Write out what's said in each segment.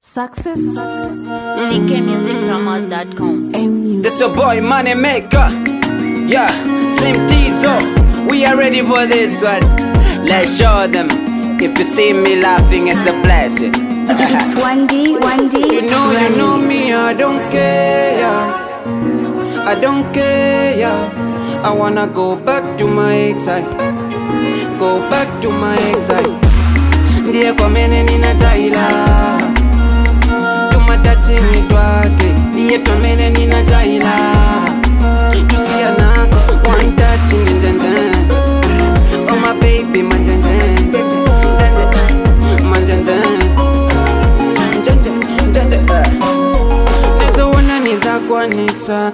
Success. CKMusicPromos.com. This your boy Money Maker. Yeah, Slim Tizo. We are ready for this one. Let's show them. If you see me laughing, it's a blessing. It's 1D. You know me, I don't care. I don't care. I wanna go back to my exile. Go back to my exile. Ndiye kwa mene nina taila. Tumatachini twake. Ndiye kwa mene nina taila. Tusia nako one touch njanje. Oh my baby manjanje. Manjanje. Njanje. Nezo wana niza kwa nisa.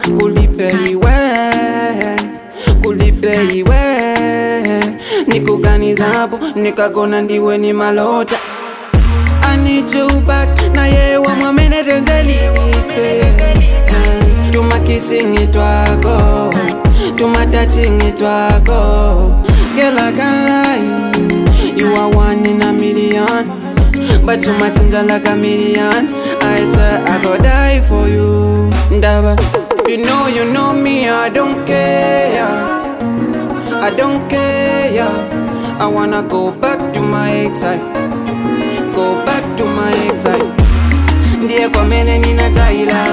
Kulipe iwe nikuganiza hapo nikagona ndiwe ni malota. I need you back na yewa mwamene tenzelise. Tuma kissing twako, tuma touching twako. Girl I can't lie, you are one in a million, but too much like a million. I swear I go die for you, Ndaba. You know me, I don't care. I don't care. I wanna go back to my exile. Go back to my exile. Ndiye kwa mene nina taila.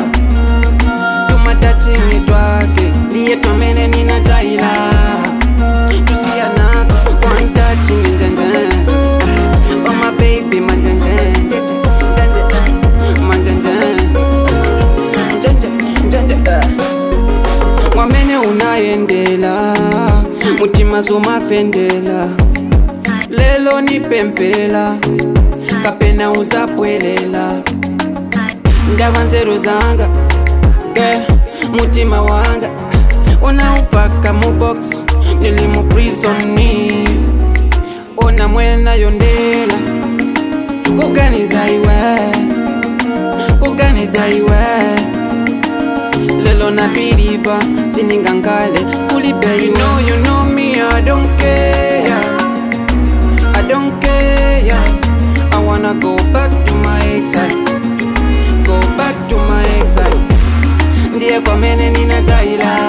Tumatachini twake. Ndiye kwa mene nina taila. Tusia nako one touch njanje. Oh my baby manjanje. Mwamene unaendela, mutima zomafendela. Lelo ni pempela, kapena uzapwelela. Ndava nzeru zanga, mutima wanga. Unaufaka mu box, nilimu prisoni. Ona mwena yondela, kuganiza iwe. Lelo na piripa, siningangale, kulipe you know me, I don't care. I don't care. I wanna go back to my exile. Go back to my exile. Ndiye kwa mene nina taila.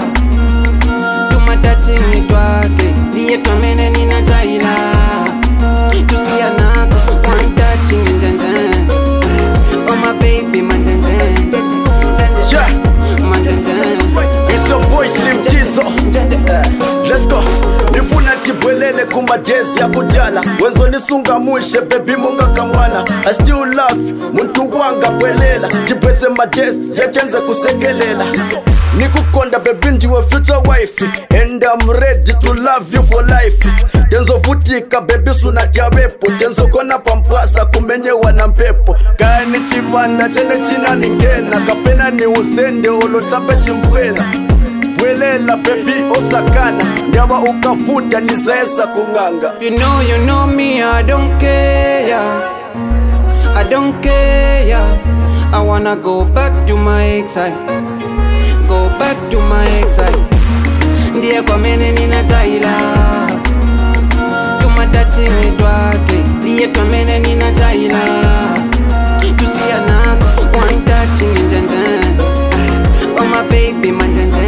Tumatachini twake. Ndiye kwa mene nina taila. Tusia nako, one touching njanje. Oh my baby manjanje. Yeah. It's your boy Slim Tizo. Let's go. Nifuna tibwelele kumadezi ya kujala. Wenzo nisunga mushe baby munga kamwana. I still love muntu wanga bwelela. Tibweze madezi ya kenze kusekelela. Nikukonda baby ndiwe future wife. And I'm ready to love you for life. Tenzo vutika baby suna tiawepo. Tenzo kona pampasa kumenyewa na mpepo. Kani chibanda chene china ningena. Kapena ni usende olo chape chimbwela. Bwelela baby osakana. Nyawa ukafuta nizaesa kunganga. You know me, I don't care. I don't care. I wanna go back to my exile. Go back to my exile. Ndiye kwa mene nina taila. Tumatachini twake. Ndiye kwa mene nina taila. Tusia nako one touching njanje. Oh my baby manjanje.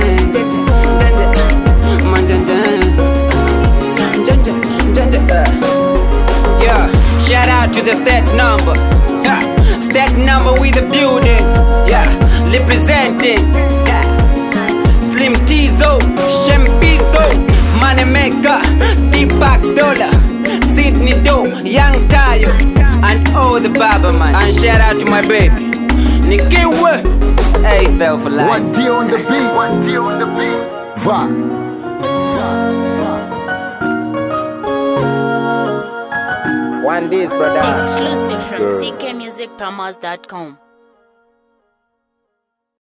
Yeah, shout out to the state number. State number with the building. Yeah, representing. Yeah. Slim Tizo, Shempizo, Money Maker, Deepak Dollar, Sydney Do, Young Tayo, and all the Baba man. And shout out to my baby Nikiwe. Hey, fell for life. 1D on the beat. 1D on the beat. Va. One days, brother. Exclusive from CKMusicPromos.com.